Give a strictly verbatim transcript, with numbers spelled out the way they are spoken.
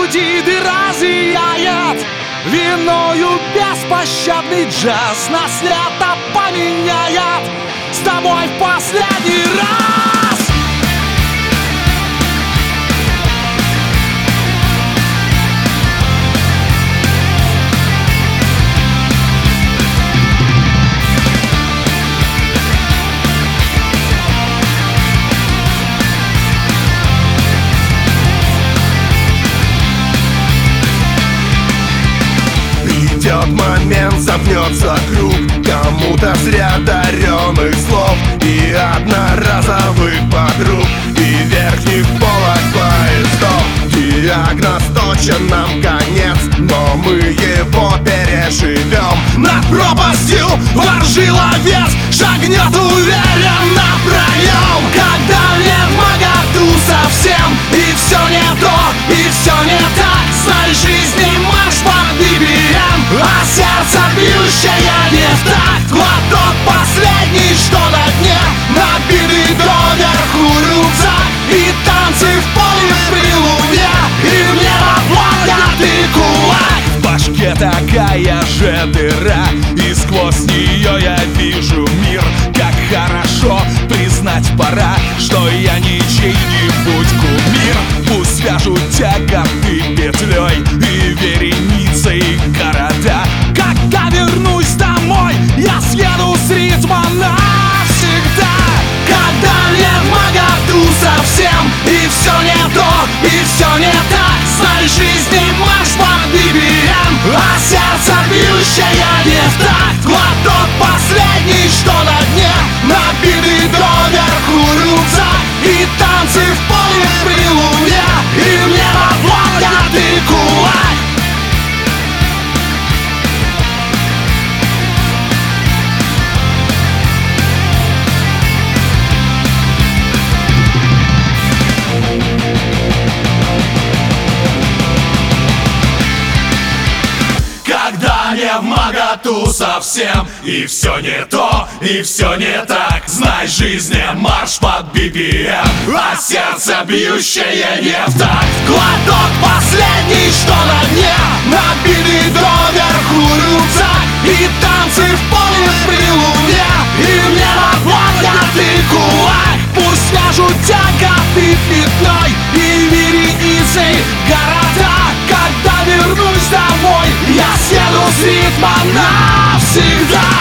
груди дыра зияет. Виною беспощадный джаз нас лето поменяет. С тобой в последний раз. Придет момент, замкнется круг, кому-то зря даренных слов и одноразовых подруг, и верхних полок поездов. Диагноз точен, нам конец, но мы его переживем. Над пропастью воржила вес, шагнет уверенно проем. Когда нет моготу совсем, и все не то, и все не так, знай, жизни марш по би би эм, а сердце бьющее не в такт. Глоток последний, что на дне, набитый доверху рюкзак, и танцы в поле при луне, и мне поднятый кулак. В башке такая же дыра, и сквозь нее я вижу мир. Как хорошо признать пора, что я не чей-нибудь кумир. Пусть вяжут тяготы петлей и вереницей города. Когда вернусь домой, я съеду с ритма навсегда. Когда нет моготу совсем, и все не то, и все не так, знай, жизни марш по би би эм, а сердце бьющее не в такт. Глоток последний, что на дне, набитый доверху рюкзак, и танцы в поле при луне, и мне поднятый кулак. Когда не вмоготу совсем, и все не то, и все не так, знай, жизни марш под би би эм, а сердце бьющее не в такт. Глоток последний, что на дне, набитый доверху рюкзак, и танцы в поле при луне, и мне поднятый кулак. Пусть вяжут тяготы пятной и вереницей города. Когда вернусь домой, я съеду с ритма навсегда.